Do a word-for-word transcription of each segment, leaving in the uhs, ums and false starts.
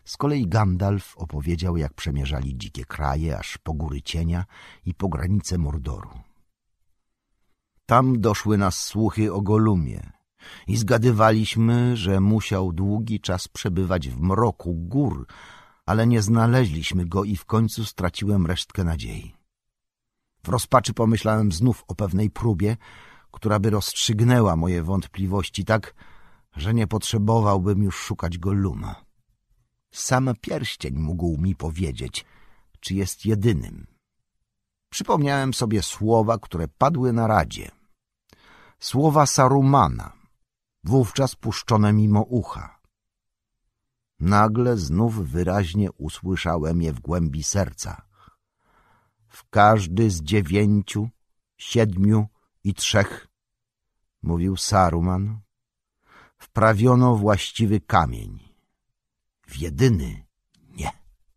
Z kolei Gandalf opowiedział, jak przemierzali dzikie kraje, aż po góry cienia i po granice Mordoru. Tam doszły nas słuchy o Golumie i zgadywaliśmy, że musiał długi czas przebywać w mroku gór, ale nie znaleźliśmy go i w końcu straciłem resztkę nadziei. W rozpaczy pomyślałem znów o pewnej próbie, która by rozstrzygnęła moje wątpliwości tak, że nie potrzebowałbym już szukać Golluma. Sam pierścień mógł mi powiedzieć, czy jest jedynym. Przypomniałem sobie słowa, które padły na radzie. Słowa Sarumana, wówczas puszczone mimo ucha. Nagle znów wyraźnie usłyszałem je w głębi serca. W każdy z dziewięciu, siedmiu i trzech, mówił Saruman, wprawiono właściwy kamień. W jedyny nie.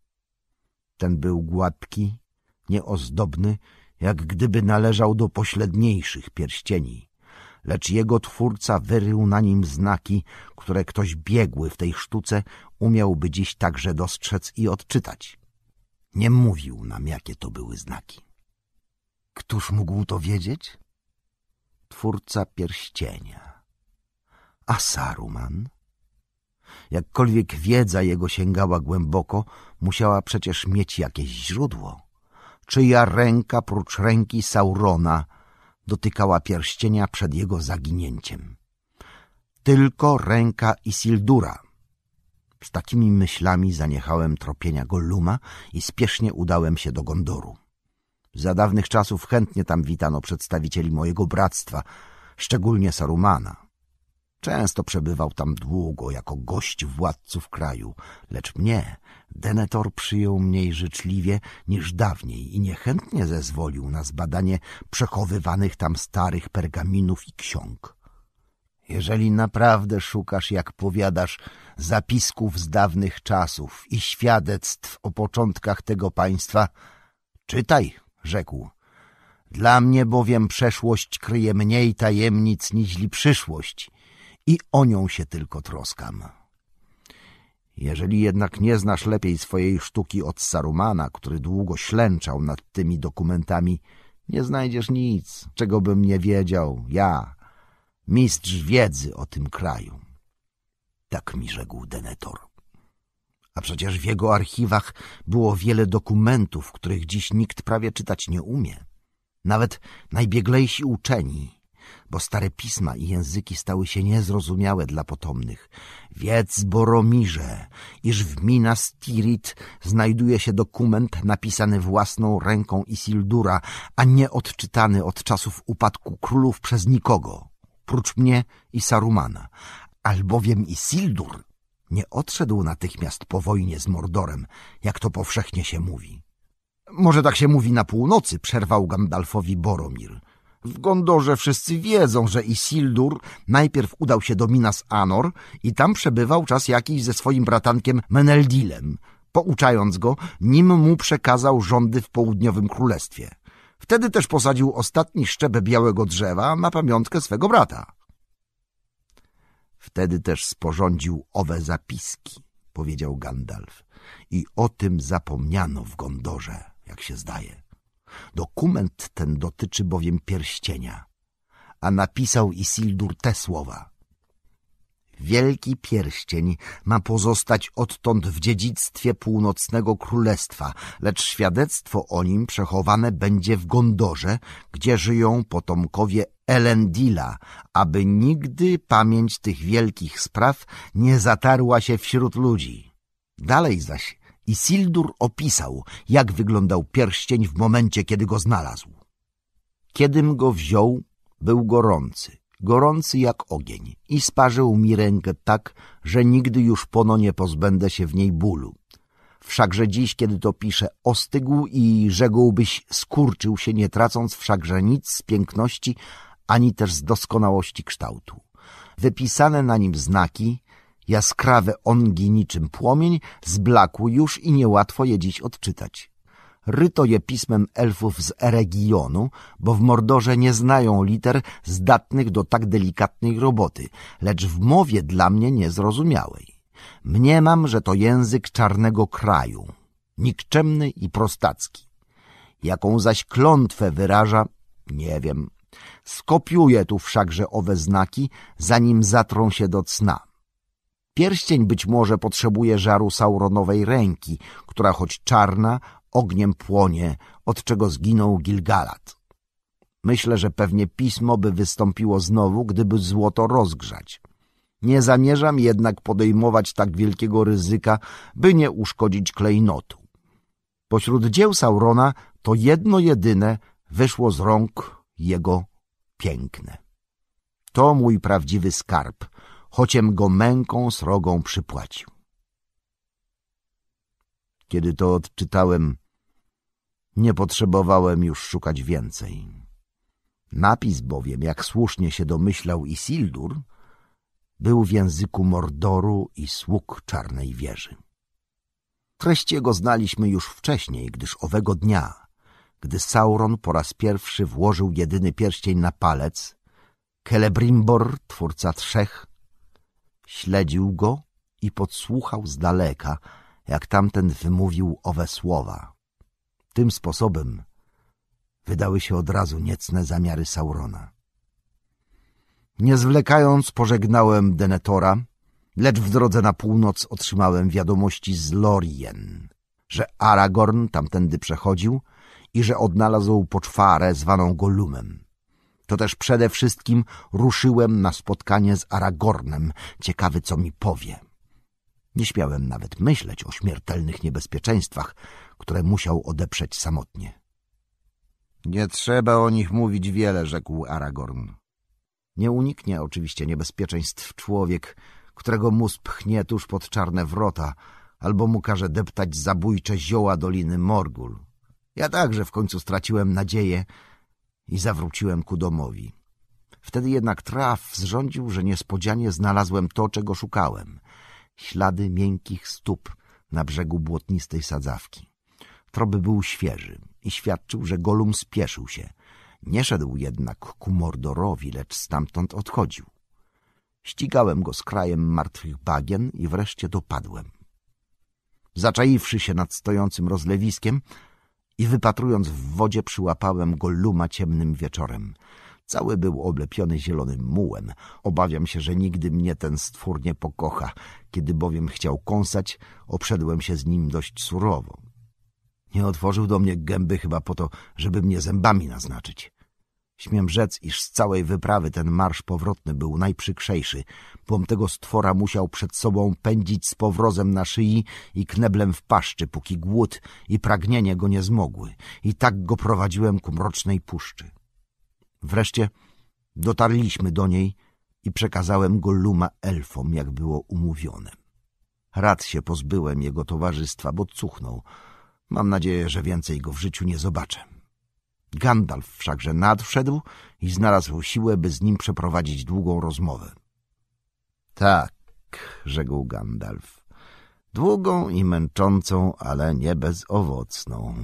Ten był gładki, nieozdobny, jak gdyby należał do pośledniejszych pierścieni, lecz jego twórca wyrył na nim znaki, które ktoś biegły w tej sztuce umiałby dziś także dostrzec i odczytać. Nie mówił nam, jakie to były znaki. Któż mógł to wiedzieć? Twórca pierścienia. A Saruman? Jakkolwiek wiedza jego sięgała głęboko, musiała przecież mieć jakieś źródło. Czyja ręka prócz ręki Saurona dotykała pierścienia przed jego zaginięciem? Tylko ręka Isildura. Z takimi myślami zaniechałem tropienia Golluma i spiesznie udałem się do Gondoru. Za dawnych czasów chętnie tam witano przedstawicieli mojego bractwa, szczególnie Sarumana. Często przebywał tam długo jako gość władców kraju, lecz mnie Denethor przyjął mniej życzliwie niż dawniej i niechętnie zezwolił na zbadanie przechowywanych tam starych pergaminów i ksiąg. Jeżeli naprawdę szukasz, jak powiadasz, zapisków z dawnych czasów i świadectw o początkach tego państwa, czytaj, rzekł. Dla mnie bowiem przeszłość kryje mniej tajemnic niźli przyszłość i o nią się tylko troskam. Jeżeli jednak nie znasz lepiej swojej sztuki od Sarumana, który długo ślęczał nad tymi dokumentami, nie znajdziesz nic, czego bym nie wiedział, ja, mistrz wiedzy o tym kraju. Tak mi rzekł Denethor. A przecież w jego archiwach było wiele dokumentów, których dziś nikt prawie czytać nie umie. Nawet najbieglejsi uczeni, bo stare pisma i języki stały się niezrozumiałe dla potomnych. Wiedz, Boromirze, iż w Minas Tirith znajduje się dokument napisany własną ręką Isildura, a nie odczytany od czasów upadku królów przez nikogo, prócz mnie i Sarumana, albowiem Isildur nie odszedł natychmiast po wojnie z Mordorem, jak to powszechnie się mówi. Może tak się mówi na północy, przerwał Gandalfowi Boromir. W Gondorze wszyscy wiedzą, że Isildur najpierw udał się do Minas Anor i tam przebywał czas jakiś ze swoim bratankiem Meneldilem, pouczając go, nim mu przekazał rządy w południowym królestwie. Wtedy też posadził ostatni szczep białego drzewa na pamiątkę swego brata. Wtedy też sporządził owe zapiski, powiedział Gandalf, i o tym zapomniano w Gondorze, jak się zdaje. Dokument ten dotyczy bowiem pierścienia, a napisał Isildur te słowa. Wielki pierścień ma pozostać odtąd w dziedzictwie północnego królestwa, lecz świadectwo o nim przechowane będzie w Gondorze, gdzie żyją potomkowie Elendila, aby nigdy pamięć tych wielkich spraw nie zatarła się wśród ludzi. Dalej zaś Isildur opisał, jak wyglądał pierścień w momencie, kiedy go znalazł. Kiedym go wziął, był gorący, gorący jak ogień i sparzył mi rękę tak, że nigdy już pono nie pozbędę się w niej bólu. Wszakże dziś, kiedy to piszę, ostygł i rzekłbyś skurczył się, nie tracąc wszakże nic z piękności, ani też z doskonałości kształtu. Wypisane na nim znaki, jaskrawe ongi niczym płomień, zblakły już i niełatwo je dziś odczytać. Ryto je pismem elfów z Eregionu, bo w Mordorze nie znają liter zdatnych do tak delikatnej roboty, lecz w mowie dla mnie niezrozumiałej. Mniemam, że to język czarnego kraju, nikczemny i prostacki. Jaką zaś klątwę wyraża, nie wiem. Skopiuję tu wszakże owe znaki, zanim zatrą się do cna. Pierścień być może potrzebuje żaru Sauronowej ręki, która choć czarna, ogniem płonie, od czego zginął Gil-galad. Myślę, że pewnie pismo by wystąpiło znowu, gdyby złoto rozgrzać. Nie zamierzam jednak podejmować tak wielkiego ryzyka, by nie uszkodzić klejnotu. Pośród dzieł Saurona to jedno jedyne wyszło z rąk jego piękne. To mój prawdziwy skarb, chociem go męką srogą przypłacił. Kiedy to odczytałem, nie potrzebowałem już szukać więcej. Napis bowiem, jak słusznie się domyślał Isildur, był w języku Mordoru i sług Czarnej Wieży. Treść jego znaliśmy już wcześniej, gdyż owego dnia, gdy Sauron po raz pierwszy włożył jedyny pierścień na palec, Celebrimbor, twórca trzech, śledził go i podsłuchał z daleka, jak tamten wymówił owe słowa. Tym sposobem wydały się od razu niecne zamiary Saurona. Nie zwlekając, pożegnałem Denethora, lecz w drodze na północ otrzymałem wiadomości z Lorien, że Aragorn tamtędy przechodził i że odnalazł poczwarę zwaną Gollumem. To też przede wszystkim ruszyłem na spotkanie z Aragornem, ciekawy co mi powie. Nie śmiałem nawet myśleć o śmiertelnych niebezpieczeństwach, które musiał odeprzeć samotnie. Nie trzeba o nich mówić wiele, rzekł Aragorn. Nie uniknie oczywiście niebezpieczeństw człowiek, którego mus pchnie tuż pod czarne wrota, albo mu każe deptać zabójcze zioła Doliny Morgul. Ja także w końcu straciłem nadzieję i zawróciłem ku domowi. Wtedy jednak traf zrządził, że niespodzianie znalazłem to, czego szukałem. Ślady miękkich stóp na brzegu błotnistej sadzawki. Trop był świeży i świadczył, że Gollum spieszył się. Nie szedł jednak ku Mordorowi, lecz stamtąd odchodził. Ścigałem go z krajem martwych bagien i wreszcie dopadłem. Zaczaiwszy się nad stojącym rozlewiskiem i wypatrując w wodzie, przyłapałem Golluma ciemnym wieczorem. Cały był oblepiony zielonym mułem. Obawiam się, że nigdy mnie ten stwór nie pokocha. Kiedy bowiem chciał kąsać, obszedłem się z nim dość surowo. Nie otworzył do mnie gęby chyba po to, żeby mnie zębami naznaczyć. Śmiem rzec, iż z całej wyprawy ten marsz powrotny był najprzykrzejszy, bom tego stwora musiał przed sobą pędzić z powrozem na szyi i kneblem w paszczy, póki głód i pragnienie go nie zmogły. I tak go prowadziłem ku mrocznej puszczy. Wreszcie dotarliśmy do niej i przekazałem Golluma elfom, jak było umówione. Rad się pozbyłem jego towarzystwa, bo cuchnął. Mam nadzieję, że więcej go w życiu nie zobaczę. Gandalf wszakże nadszedł i znalazł siłę, by z nim przeprowadzić długą rozmowę. Tak, rzekł Gandalf, długą i męczącą, ale nie bezowocną.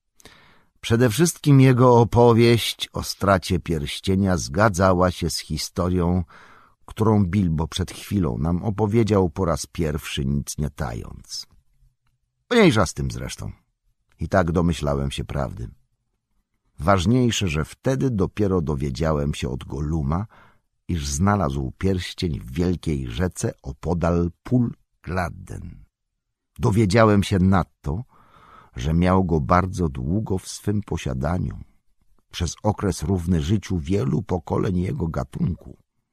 Przede wszystkim jego opowieść o stracie pierścienia zgadzała się z historią, którą Bilbo przed chwilą nam opowiedział po raz pierwszy, nic nie tając. Mniejsza z tym zresztą. I tak domyślałem się prawdy. Ważniejsze, że wtedy dopiero dowiedziałem się od Golluma, iż znalazł pierścień w wielkiej rzece opodal pól Gladden. Dowiedziałem się nadto, że miał go bardzo długo w swym posiadaniu, przez okres równy życiu wielu pokoleń jego gatunku.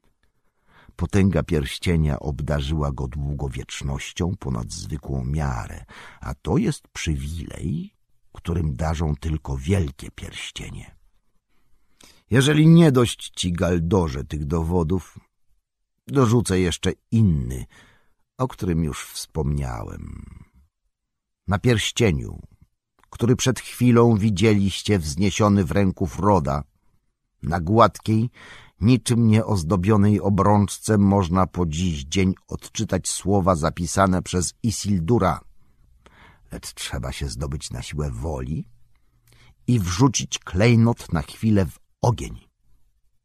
Potęga pierścienia obdarzyła go długowiecznością ponad zwykłą miarę, a to jest przywilej, którym darzą tylko wielkie pierścienie. Jeżeli nie dość ci, Galdorze, tych dowodów, dorzucę jeszcze inny, o którym już wspomniałem. Na pierścieniu, który przed chwilą widzieliście wzniesiony w ręku Froda, na gładkiej, niczym nieozdobionej obrączce można po dziś dzień odczytać słowa zapisane przez Isildura. Lecz trzeba się zdobyć na siłę woli i wrzucić klejnot na chwilę w ogień.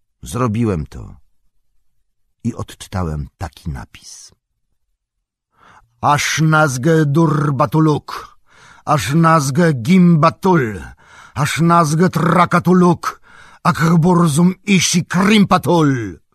Zrobiłem to i odczytałem taki napis. Aż nazgę durbatuluk, aż nazgę gimbatul, aż nazgę trakatuluk, akburzum ishi krimpatul.